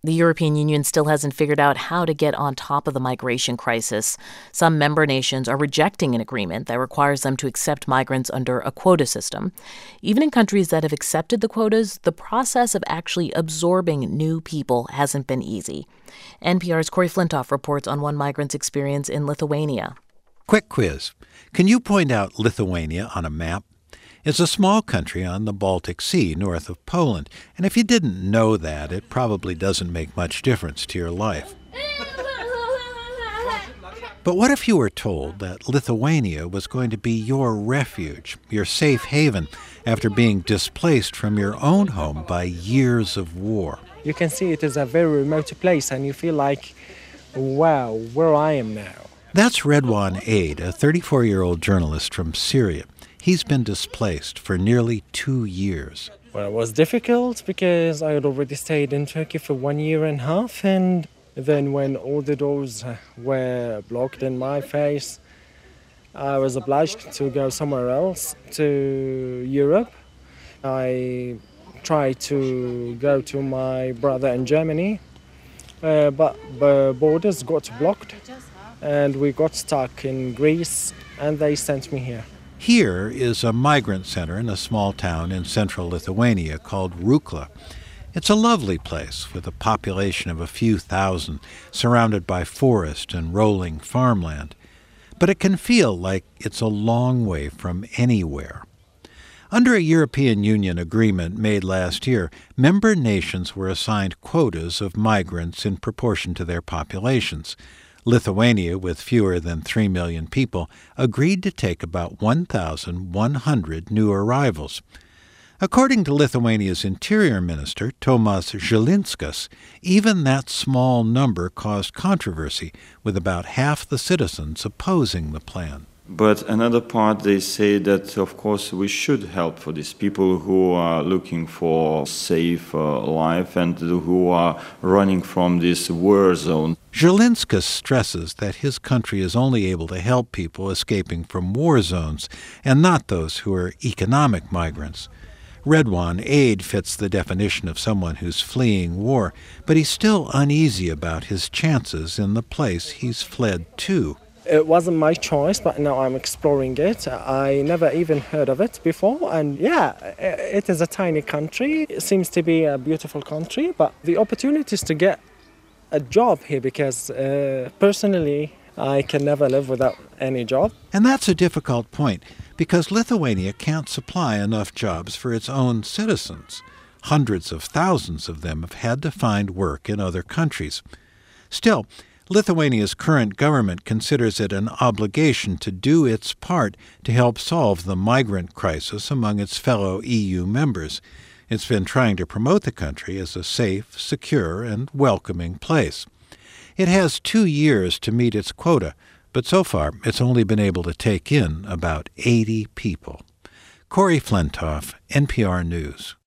The European Union still hasn't figured out how to get on top of the migration crisis. Some member nations are rejecting an agreement that requires them to accept migrants under a quota system. Even in countries that have accepted the quotas, the process of actually absorbing new people hasn't been easy. NPR's Corey Flintoff reports on one migrant's experience in Lithuania. Quick quiz. Can you point out Lithuania on a map? It's a small country on the Baltic Sea north of Poland, and if you didn't know that, it probably doesn't make much difference to your life. But what if you were told that Lithuania was going to be your refuge, your safe haven, after being displaced from your own home by years of war? You can see it is a very remote place, and you feel like, wow, where I am now. That's Redwan Aid, a 34-year-old journalist from Syria. He's been displaced for nearly 2 years. Well, it was difficult because I had already stayed in Turkey for 1 year and a half, and then when all the doors were blocked in my face, I was obliged to go somewhere else, to Europe. I tried to go to my brother in Germany, but the borders got blocked, and we got stuck in Greece, and they sent me here. Here is a migrant center in a small town in central Lithuania called Rukla. It's a lovely place with a population of a few thousand, surrounded by forest and rolling farmland. But it can feel like it's a long way from anywhere. Under a European Union agreement made last year, member nations were assigned quotas of migrants in proportion to their populations. Lithuania, with fewer than 3 million people, agreed to take about 1,100 new arrivals. According to Lithuania's Interior Minister, Tomas Žilinskas, even that small number caused controversy, with about half the citizens opposing the plan. But another part, they say that, of course, we should help for these people who are looking for safe life and who are running from this war zone. Žilinskas stresses that his country is only able to help people escaping from war zones and not those who are economic migrants. Redwan Aid fits the definition of someone who's fleeing war, but he's still uneasy about his chances in the place he's fled to. It wasn't my choice, but now I'm exploring it. I never even heard of it before, and yeah, it is a tiny country. It seems to be a beautiful country, but the opportunities to get a job here, because personally, I can never live without any job. And that's a difficult point, because Lithuania can't supply enough jobs for its own citizens. Hundreds of thousands of them have had to find work in other countries. Still, Lithuania's current government considers it an obligation to do its part to help solve the migrant crisis among its fellow EU members. It's been trying to promote the country as a safe, secure, and welcoming place. It has 2 years to meet its quota, but so far it's only been able to take in about 80 people. Corey Flintoff, NPR News.